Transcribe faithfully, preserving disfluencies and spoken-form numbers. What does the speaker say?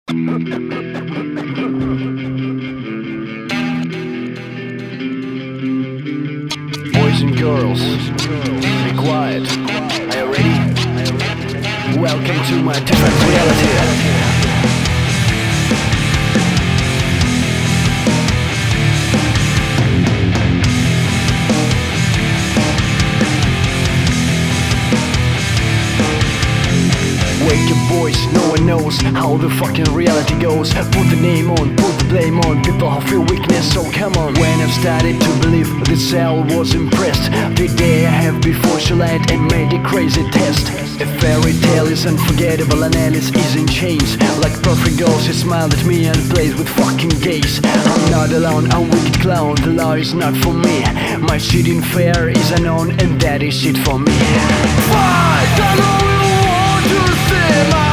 Boys and girls, be quiet. Are you ready? Welcome to my different reality. Wake up boys, no one knows how the fucking reality goes. Put the name on, put the blame on people who feel weakness, so come on. When I've started to believe this cell was impressed, the day I have before she lied and made a crazy test. A fairy tale is unforgettable and Alice is in chains. Like perfect girls, she smiled at me and plays with fucking gays. I'm not alone, I'm a wicked clown, the law is not for me. My shit in fair is unknown and that is shit for me. Fight! I know you want to see my